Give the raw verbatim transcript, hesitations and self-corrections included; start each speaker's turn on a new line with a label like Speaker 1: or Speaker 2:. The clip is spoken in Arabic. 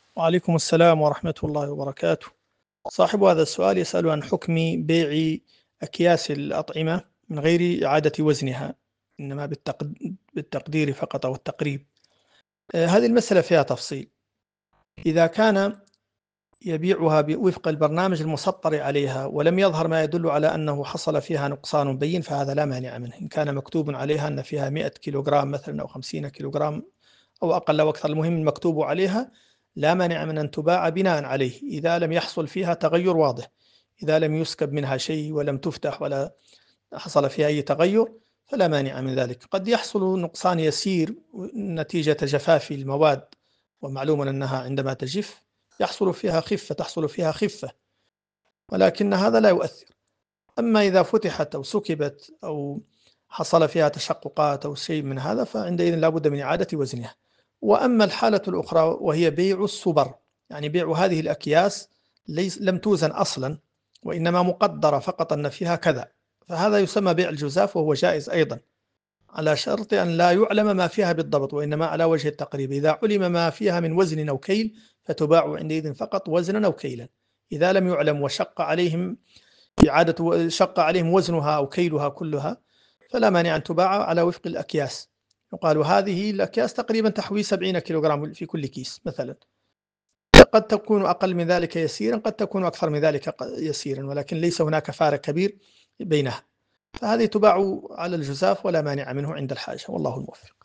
Speaker 1: وعليكم السلام ورحمة الله وبركاته. صاحب هذا السؤال يسأل عن حكم بيع أكياس الأطعمة من غير إعادة وزنها، إنما بالتقد- بالتقدير فقط أو التقريب. آه، هذه المسألة فيها تفصيل. إذا كان يبيعها ب- وفق البرنامج المسطر عليها ولم يظهر ما يدل على أنه حصل فيها نقصان بين، فهذا لا مانع منه. إن كان مكتوب عليها أن فيها مئة كيلوغرام مثلا أو خمسين كيلوغرام أو أقل أو أكثر، المهم المكتوب عليها، لا مانع من أن تباع بناء عليه إذا لم يحصل فيها تغير واضح. إذا لم يسكب منها شيء ولم تفتح ولا حصل فيها أي تغير فلا مانع من ذلك. قد يحصل نقصان يسير نتيجة جفاف المواد، ومعلوم أنها عندما تجف يحصل فيها خفة تحصل فيها خفة، ولكن هذا لا يؤثر. أما إذا فتحت أو سكبت أو حصل فيها تشققات أو شيء من هذا، فعندئذ لا بد من إعادة وزنها. وأما الحالة الأخرى وهي بيع السبر، يعني بيع هذه الأكياس ليس لم توزن أصلا، وإنما مقدرة فقط أن فيها كذا، فهذا يسمى بيع الجزاف، وهو جائز أيضا على شرط أن لا يعلم ما فيها بالضبط، وإنما على وجه التقريب. إذا علم ما فيها من وزن أو كيل فتباع عندئذ فقط وزنا أو كيلا. إذا لم يعلم وشق عليهم إعادة شق عليهم وزنها أو كيلها كلها، فلا مانع أن تباع على وفق الأكياس. يقال هذه الأكياس تقريبا تحوي سبعين كيلوغرام في كل كيس مثلا، قد تكون أقل من ذلك يسيرا، قد تكون أكثر من ذلك يسيرا، ولكن ليس هناك فارق كبير بينها. فهذه تباع على الجزاف ولا مانع منه عند الحاجة، والله الموفق.